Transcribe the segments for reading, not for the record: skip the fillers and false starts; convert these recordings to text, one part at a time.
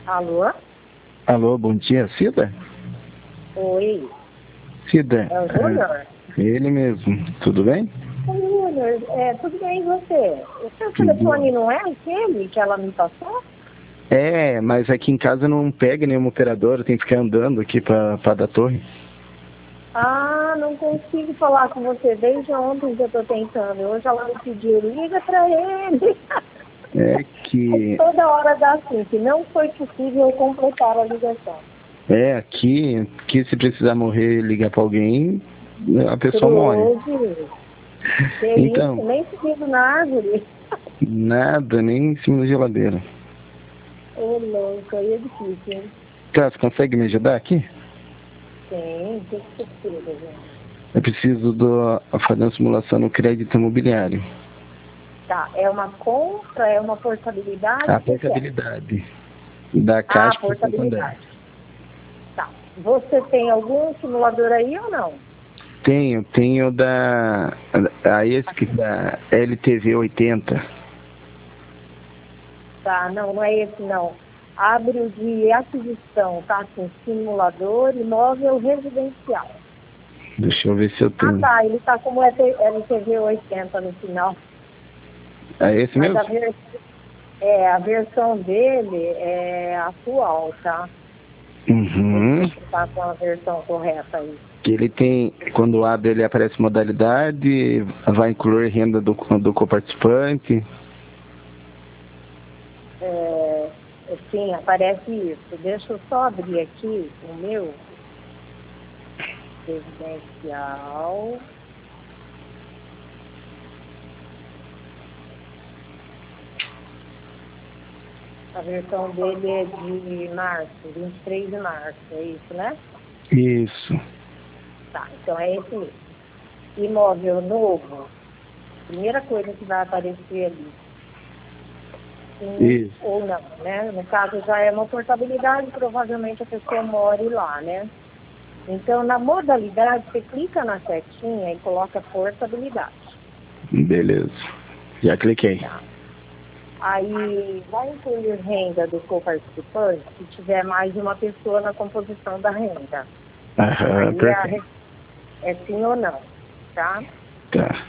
Alô? Alô, bom dia, Cida? Oi, Cida, é o Júnior? ele mesmo, tudo bem? Oi, Júnior, tudo bem e você? O seu Tudo. telefone não é aquele que ela me passou? É, mas aqui em casa não pega nenhuma operadora, tem que ficar andando aqui pra da torre. Ah, não consigo falar com você desde ontem que eu tô tentando. Hoje ela me pediu, liga pra ele. É que. Toda hora dá assim, que não foi possível completar a ligação. Aqui se precisar morrer e ligar pra alguém, a pessoa morre. Cruzes, que isso, Então, nem subindo na árvore. nada, nem em cima da geladeira. Ô, louco, aí é difícil, hein? Tá, você consegue me ajudar aqui? Sim, o que você precisa, gente? Eu preciso fazer uma simulação no crédito imobiliário. Tá, é uma compra, é uma portabilidade, A o que que é? portabilidade da Ah, Caixa para Santander. portabilidade. Tá. Você tem algum simulador aí ou não? Tenho a ESC da LTV 80. Tá, não, não é esse não. Abre o de aquisição, tá? Com simulador imóvel residencial. Deixa eu ver se eu Ah, tenho. tá, ele tá como LTV 80 no final. É esse Mas mesmo? a versão dele é atual, tá? Ver se Uhum. você tá com a versão correta aí. Que ele tem, quando abre ele aparece modalidade, vai incluir renda do coparticipante. Sim, aparece isso. Deixa eu só abrir aqui o meu residencial. A versão dele é de março, 23 de março, é isso, né? Isso. Tá, então é esse mesmo. Imóvel novo, primeira coisa que vai aparecer ali, sim Isso. ou não, né? No caso já é uma portabilidade, provavelmente a pessoa more lá, né? Então, na modalidade, você clica na setinha e coloca portabilidade, Beleza. Já cliquei. tá? Aí vai incluir renda do coparticipante se tiver mais de uma pessoa na composição da renda. Aham, Aí perfeito. é sim ou não, tá? Tá.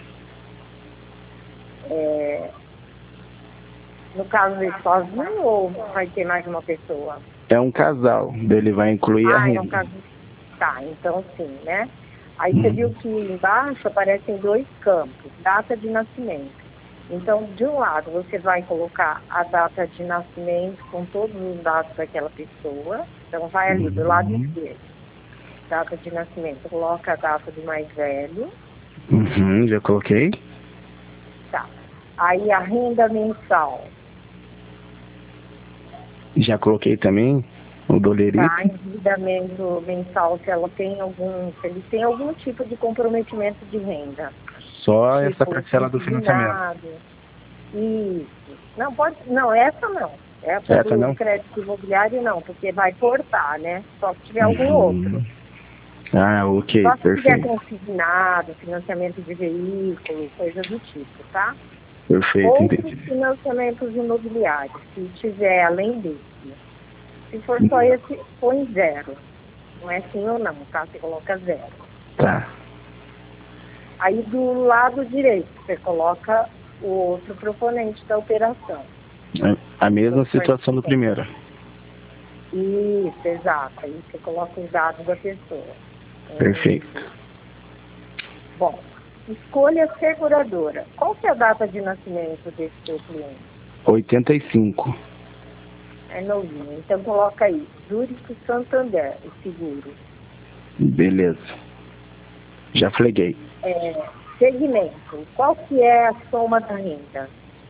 É, no caso dele sozinho ou vai ter mais de uma pessoa? É um casal, ele vai incluir a Ah, é um renda. caso. Tá, então sim, né? Aí você viu Uhum. que embaixo aparecem dois campos, data de nascimento. Então, de um lado, você vai colocar a data de nascimento com todos os dados daquela pessoa. Então, vai ali do lado Uhum. esquerdo, data de nascimento, coloca a data do mais velho, Uhum, já coloquei. tá? Aí a renda mensal, Já coloquei também o dolerito. tá? Endividamento mensal, se ele tem algum tipo de comprometimento de renda, Só essa tipo parcela do financiamento. consignado, isso. Não, pode, não, essa não. Essa Essa do não? crédito imobiliário não, porque vai cortar, né? Só se tiver algum outro. Uhum. Ah, ok, Só se tiver perfeito. consignado, financiamento de veículo, coisa do tipo, tá? Perfeito, Outros entendi. financiamentos imobiliários, se tiver além desse. Se for só esse, põe zero. Não é sim ou não, tá? Você coloca zero. Tá. Aí do lado direito, você coloca o outro proponente da operação. A mesma Outro situação do participante. primeiro. Isso, exato. Aí você coloca os dados da pessoa. Perfeito. Bom, escolha a seguradora. Qual que é a data de nascimento desse seu cliente? 85. É novinho. Então coloca aí, Zurich Santander, o seguro. Beleza. Já fleguei. Segmento. Qual que é a soma da renda?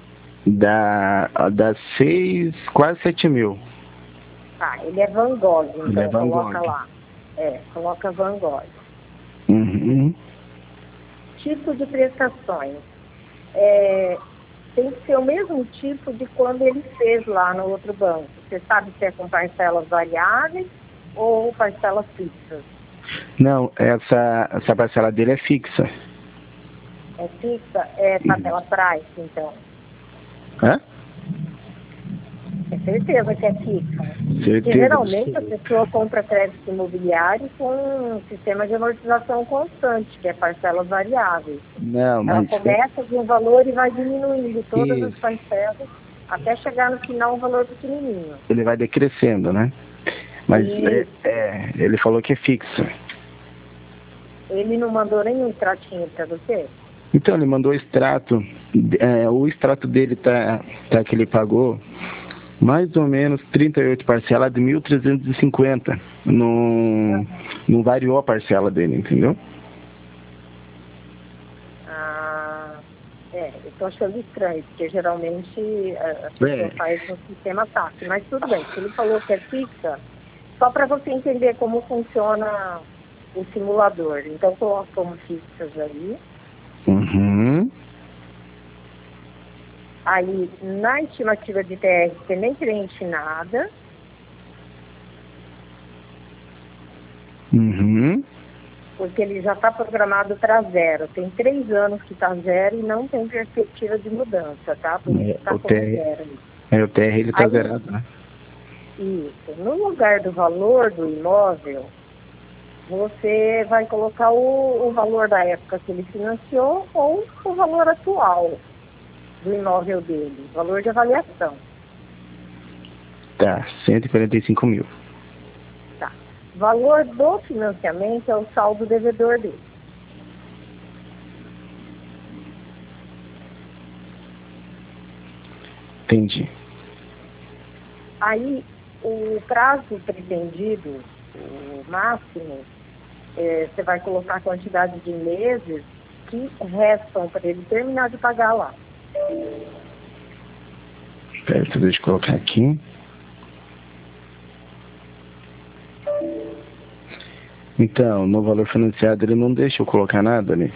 Da 6, quase 7 mil. Tá, ele é Van Gogh, Ele é então Van coloca Gogh. lá. Coloca Van Gogh. Uhum. Tipo de prestações. É, tem que ser o mesmo tipo de quando ele fez lá no outro banco. Você sabe se é com parcelas variáveis ou parcelas fixas? Não, essa parcela dele é fixa. É fixa? É tabela price, então. Hã? certeza que é fixa. Certeza. Porque geralmente a pessoa compra crédito imobiliário com um sistema de amortização constante, que é parcelas variáveis. Não, Ela mas começa de um valor e vai diminuindo todas as isso. parcelas até chegar no final um valor pequenininho. Ele vai decrescendo, né? Mas Isso. ele falou que é fixo. Ele não mandou nenhum tratinho para você? Então, ele mandou o extrato. O extrato dele tá que ele pagou mais ou menos 38 parcelas de 1.350. Não variou a parcela dele, entendeu? Eu tô achando estranho, porque geralmente a pessoa faz no sistema TAP. Mas tudo bem, se ele falou que é fixa, só para você entender como funciona o simulador. Então, coloca como fixas aí. Uhum. Aí, na estimativa de TR, você nem preenche nada. Uhum. Porque ele já está programado para zero. Tem 3 anos que está zero e não tem perspectiva de mudança, tá? Por isso está como zero. O TR ele está zerado, né? Isso. No lugar do valor do imóvel, você vai colocar o valor da época que ele financiou ou o valor atual do imóvel dele, valor de avaliação. Tá, 145 mil. Tá. Valor do financiamento é o saldo devedor dele. Entendi. Aí, o prazo pretendido, o máximo, você vai colocar a quantidade de meses que restam para ele terminar de pagar lá. Certo, deixa eu colocar aqui. Então, no valor financiado ele não deixa eu colocar nada ali?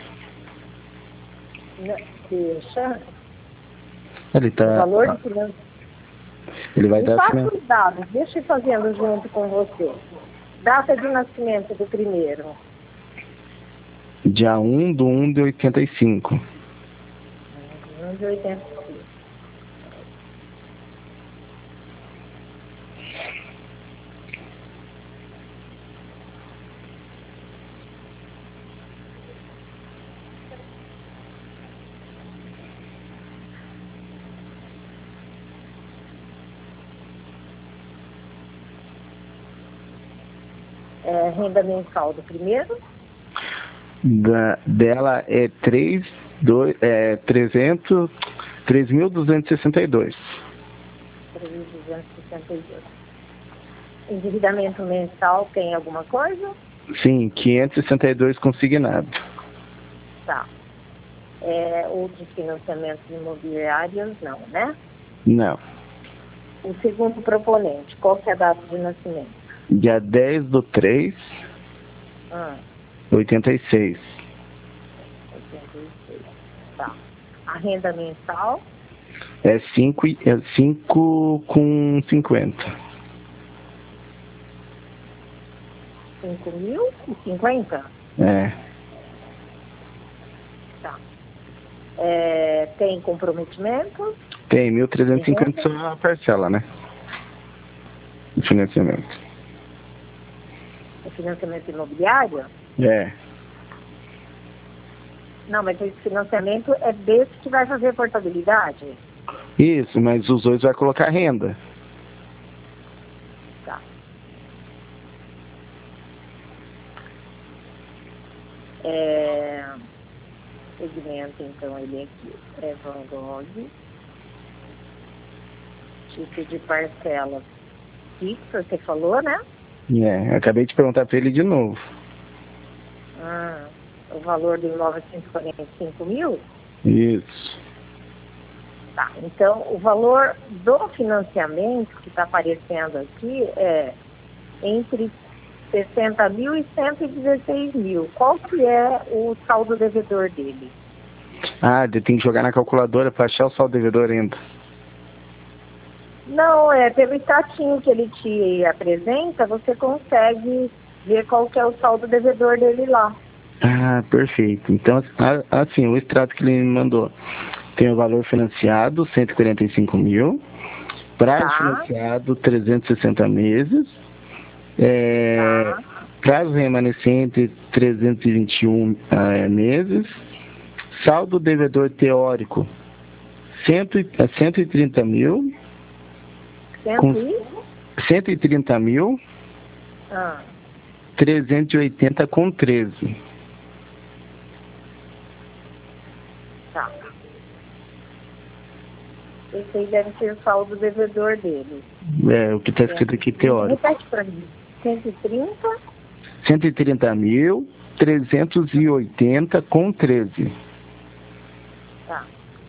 Deixa. Ele tá... O valor de financiamento. Ele vai dar... passa os dados, deixa eu ir fazendo junto com você. Data de nascimento do primeiro. Dia 1/1 de 85. 1 de 85. Renda mensal do primeiro? Dela é 3.262. 3.262. Endividamento mensal tem alguma coisa? Sim, 562 consignado. Tá. Outros financiamentos imobiliários, não, né? Não. O segundo proponente, qual que é a data de nascimento? Dia 10/3. 86. 86. Tá. A renda mensal? É 5,50. 5.050? É. Tá. Tem comprometimento? Tem 1.350 só a parcela, né? De financiamento. O financiamento imobiliário? É. Não, mas esse financiamento é desse que vai fazer portabilidade? Isso, mas os dois vai colocar renda. Tá. Segmento, então, ele aqui é Van Gogh. Tipo de parcela fixa, você falou, né? Eu acabei de perguntar para ele de novo. O valor do imóvel é 145 mil? Isso. Tá, então o valor do financiamento que está aparecendo aqui é entre 60 mil e 116 mil. Qual que é o saldo devedor dele? Tem que jogar na calculadora para achar o saldo devedor ainda. Não, pelo extratinho que ele te apresenta, você consegue ver qual que é o saldo devedor dele lá. Perfeito. Então, assim, o extrato que ele me mandou tem o valor financiado, 145 mil, Prazo financiado 360 meses. Prazo remanescente 321 meses. Saldo devedor teórico 130 mil. 130 mil. 380 com 13. Tá. Esse aí deve ser o saldo devedor dele. O que está escrito aqui teórico. Repete para mim. 130? 130 mil, 380 com 13. Tá.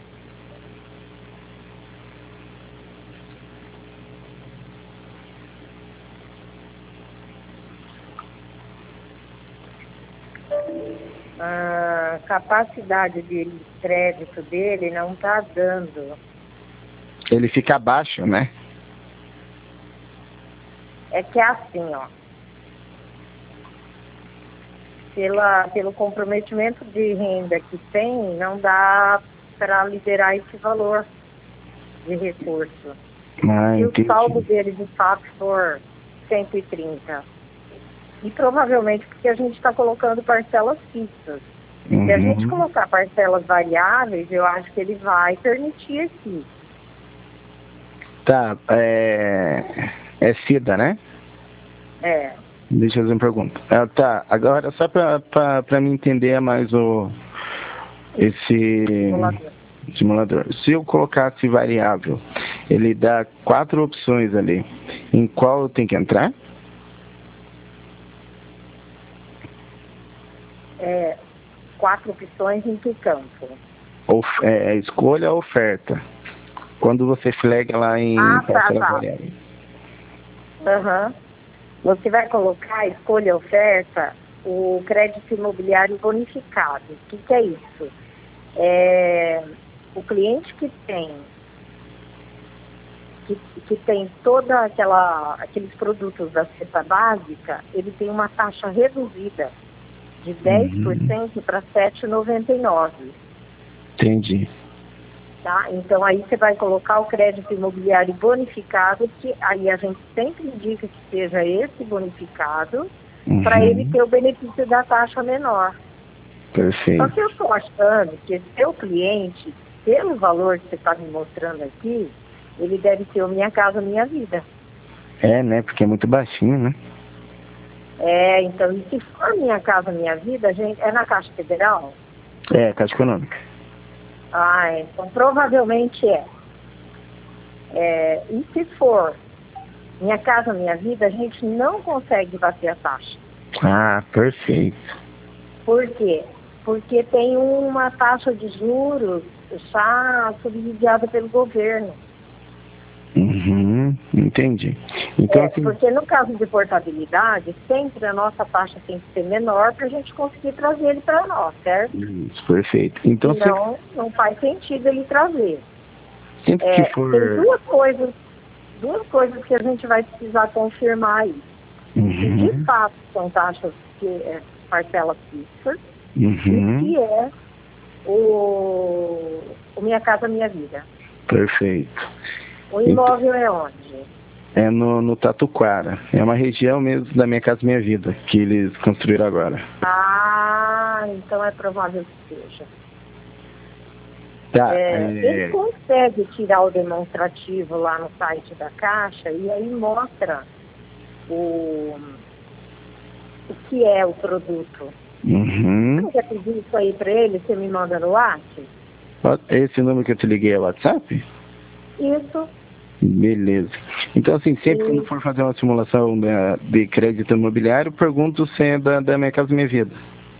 A capacidade de crédito dele não está dando. Ele fica abaixo, né? É que é assim, ó. Pelo comprometimento de renda que tem, não dá para liberar esse valor de recurso. Se o saldo dele de fato for 130. E provavelmente porque a gente está colocando parcelas fixas. Se a gente colocar parcelas variáveis, eu acho que ele vai permitir aqui. Tá, é FIDA, né? É. Deixa eu fazer uma pergunta. Tá, agora só para me entender mais esse simulador. Se eu colocasse variável, ele dá 4 opções ali. Em qual eu tenho que entrar? 4 opções em que campo? Escolha a oferta. Quando você flega lá em parcela variável. Você vai colocar, escolha a oferta, o crédito imobiliário bonificado. O que é isso? O cliente que tem toda aqueles produtos da cesta básica, ele tem uma taxa reduzida de 10% para 7,99%. Entendi. Tá? Então, aí você vai colocar o crédito imobiliário bonificado, que aí a gente sempre indica que seja esse bonificado, para ele ter o benefício da taxa menor. Perfeito. Só que eu estou achando que esse seu cliente, pelo valor que você está me mostrando aqui, ele deve ter o Minha Casa Minha Vida. Né? Porque é muito baixinho, né? Então, e se for Minha Casa Minha Vida, gente, é na Caixa Federal? Caixa Econômica. Então provavelmente e se for Minha Casa Minha Vida, a gente não consegue bater a taxa. Perfeito. Por quê? Porque tem uma taxa de juros já subsidiada pelo governo. Entendi. Então, assim, porque no caso de portabilidade, sempre a nossa taxa tem que ser menor para a gente conseguir trazer ele para nós, certo? Isso, perfeito. Então, não faz sentido ele trazer. Sempre que for... Tem duas coisas que a gente vai precisar confirmar aí. Se de fato são taxas parcelas fixas, e que é o Minha Casa Minha Vida. Perfeito. O imóvel é onde? É no Tatuquara. É uma região mesmo da Minha Casa Minha Vida, que eles construíram agora. Então é provável que seja. Tá, Ele consegue tirar o demonstrativo lá no site da Caixa e aí mostra o que é o produto. Você quer pedir isso aí para ele? Você me manda no WhatsApp? Esse número que eu te liguei é o WhatsApp? Isso. Beleza. Então, assim, sempre quando for fazer uma simulação de crédito imobiliário, pergunto se é da Minha Casa Minha Vida.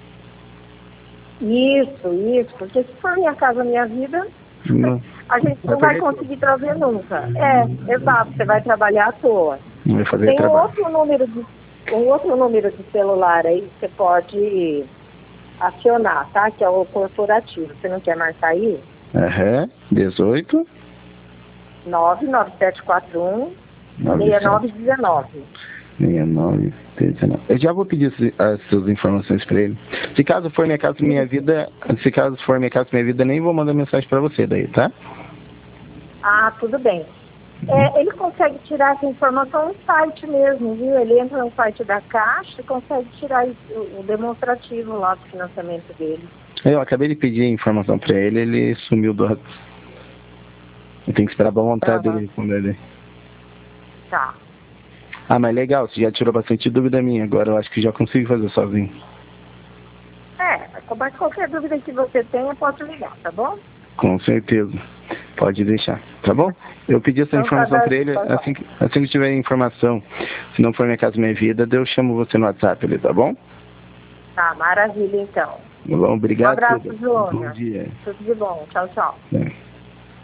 Isso, porque se for Minha Casa Minha Vida, a gente não vai conseguir trazer nunca. Exato, você vai trabalhar à toa. Vai fazer Tem trabalho. um outro número de celular aí que você pode acionar, tá? Que é o corporativo. Você não quer marcar aí? 18 99741 6919. 6919. Eu já vou pedir as suas informações para ele. Se caso for Minha Casa Minha Vida, nem vou mandar mensagem para você daí, tá? Tudo bem. Ele consegue tirar essa informação no site mesmo, viu? Ele entra no site da Caixa e consegue tirar o demonstrativo lá do financiamento dele. Eu acabei de pedir a informação para ele, ele sumiu do... Eu tenho que esperar a boa vontade dele responder. Tá. Ah, mas legal, você já tirou bastante dúvida minha, agora eu acho que já consigo fazer sozinho. Mas qualquer dúvida que você tenha, pode ligar, tá bom? Com certeza. Pode deixar, tá bom? Eu pedi essa informação para ele, assim que tiver informação, se não for Minha Casa Minha Vida, eu chamo você no WhatsApp ali, tá bom? Tá, maravilha então. Bom, obrigado. Um abraço, Júnior. Bom dia. Tudo de bom. Tchau, tchau.